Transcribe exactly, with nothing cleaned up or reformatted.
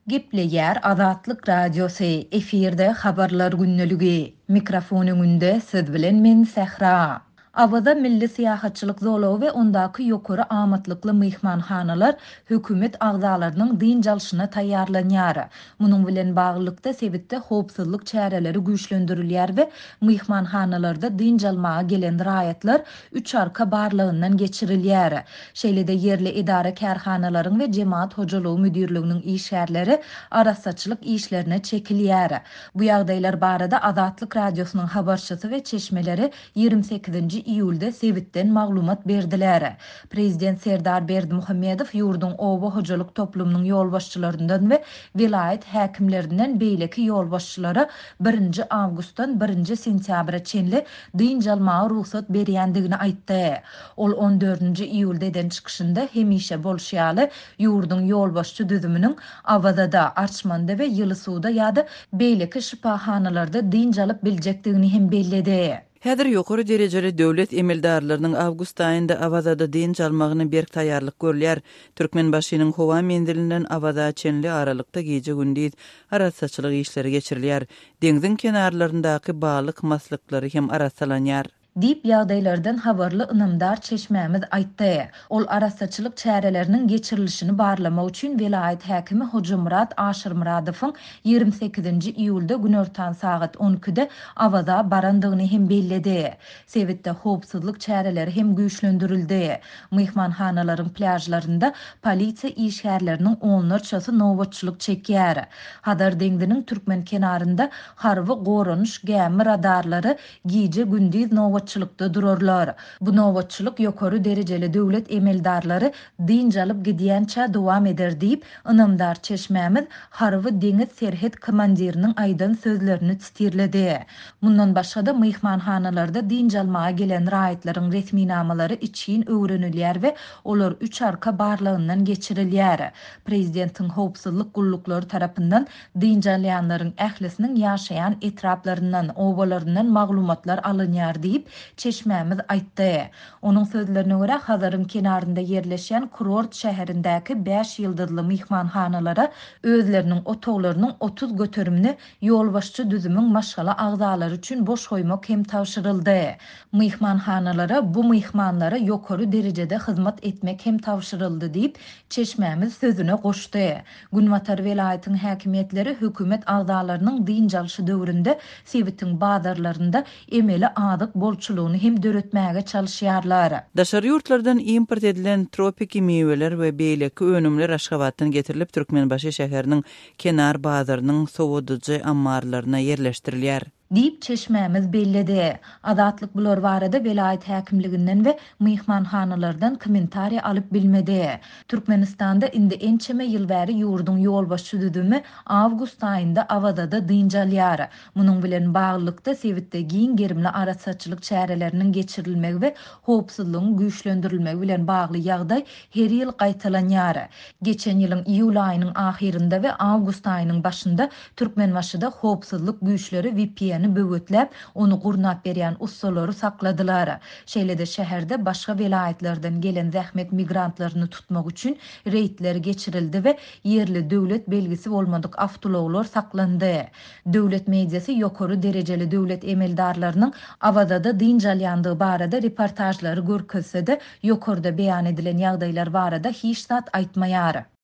Gepleyer Azatlyk Radiosu efirde habarlar günneligi. Mikrofon öňünde siz bilen men Sehra. Awada milli syýahatçylyk zolawy we ondaky ýokary amatlykly myhmanhanalar hökümet agzalarynyň dyn jalşyna taýýarlanýar. Munyň bilen baglykda sebitde howpsuzlyk çäreleri güýçlendirilýär we myhmanhanalarda dyn jalmaga gelen raýatlar üç arka barlygyndan geçirilýär. Şeýlede yerli idara kärhanalaryň we jemaat hojalygy müdirliginiň işgärleri arasaçylyk işlerine çekilýär. Bu ýagdaýlar barada Azatlyk Radiosynyň habarçysy we çeşmeleri ýygrimi sekizinji iýulda sebitden maglumat berdiler. Prezident Serdar Berdimuhammedow ýurdun oba hojalyk toplumynyň ýolbaşçylaryndan we vilayet häkimlerinden beýleki ýolbaşçylara birinji awgustdan birinji sentýabra çenli dyn jalmaga ruhsat berýändigini aýtdy. Ol on dördünji iýulda eden çykyşynda hemişe bolşýaly ýurdun ýolbaşçy düzüminiň Awazada, Arçmanda we Ýylysuwda ýa-da beýleki şypahanalarda dyn jalyp biljekdigini hem belledi. Häzir ýokary derejeli döwlet emeldarlarynyň awgust aýynda Awazada dyn jalmagyny berk taýýarlyk görülýär. Türkmenbaşynyň howa mendilinden Awaza çenli aralykda gije gündüz arasaçylyk işleri geçirilýär. Deňziň kenarlaryndaky balyk maslyklary hem arasalanýar. Dip ýagdaýlardan habarly ynamdar çeşmämiz aýtdy. Ol arasaçylyk çäreleriniň geçirilişini barlamak üçin vilayet häkimi Hojamyrat Aşyrmuradowyň ýygrimi sekizinji iýulda günortan saat on ikide Awaza barandygyny hem belledi. Sebitde howpsuzlyk çäreleri hem güýçlendirildi. Myhmanhanalaryň pляжlarynda polisiýa işgärleriniň onlarçasy nowatçylyk çekýär. Hadar deňdiniň türkmen kenarynda harby goranuş gämi radarlary gije gündüz nowatçylykda durarlar. Bu nowatçylyk ýokary derejeli döwlet emeldarlary dyn jalyp gidýänçä dowam eder diýip ynamdar çeşmämiz harby deňiz serhet komandiriniň aýdan sözlerini titirledi. Mundan başga da myhmanhanalarda dyn jalmaga gelen raýatlaryň resmi namalary için öwrenilýär we olar üç arka barlygyndan geçirilýär. Prezidentiň howpsuzlyk gullukları tarapyndan dyn jalyanlaryň ählisiniň ýaşaýan etraplaryndan, obalaryndan maglumatlar alınýar diýip çeşmämiz aýtdy. Onuň sözlerine görä Hazaryň kenarynda yerleşen kurort şäherindäki beş ýyldızly myhmanhanalara özleriniň otoglarynyň otuz göterimni ýolbaşçy düzümüň maşgala agzalary üçin boş goýmak hem tawşyryldy. Myhmanhanalara bu myhmanlara ýokary derejede hyzmat etmek hem tawşyryldy diýip çeşmämiz sözüne goşdy. Günwatar vilayetiň häkimetleri hökümet agzalarynyň dyn jalşy döwründe sebitiň bazarlarynda emeli adyk bolçulugyny hem döretmäge çalyşýarlar. Daşary ýurtlardan import edilen tropiki meweler we beýleki önümler Aşgabatdan getirilip Türkmenbaşy şäheriniň kenar bazarynyň sowadyjy ammarlaryna yerleşdirilýär. Dip çeşmämiz belledi. Azatlyk bular barada vilayet häkimliginden we myhmanhanalardan kommentariýa alyp bilmedi. Türkmenistanda indi ençeme ýyl bäri ýurdun ýolbaşçy düzümi awgust aýynda Awazada dyn jalýar. Munyň bilen baglykda sebitde giň gerimli arasaçylyk çäreleriniň geçirilmegi we howpsuzlygyň güýçlendirilmegi bilen bagly ýagdaý her ýyl gaýtalanýar. Geçen ýylyň iýul aýynyň ahirinde we awgust aýynyň başynda Türkmenbaşyda howpsuzlyk güýçleri V P N böwütlep onu gurnap berýän ussalary sakladylar. Şeýlede şäherde başga vilayetlerden gelen zähmet migrantlaryny tutmak üçin reýtler geçirildi we yerli döwlet belgisi bolmadyk awtologlar saklandy. Döwlet mediasy ýokary derejeli döwlet emeldarlarynyň Awazada dyn jalyandygy barada reportajlary görkezse de ýokarda beýan edilen ýagdaýlar barada hiç zat aýtmaýar.